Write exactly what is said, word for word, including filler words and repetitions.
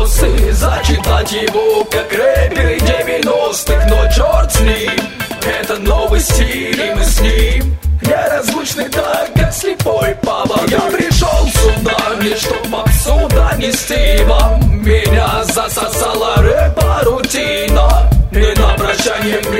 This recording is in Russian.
вопросы, зачитать его, как рэперы девяностых. Но черт с ним, это новый стиль, и мы с ним неразлучны, так как слепой Павла. Я пришел сюда, лишь чтоб попсу донести вам. Меня засосала рэпа рутина, и на прощание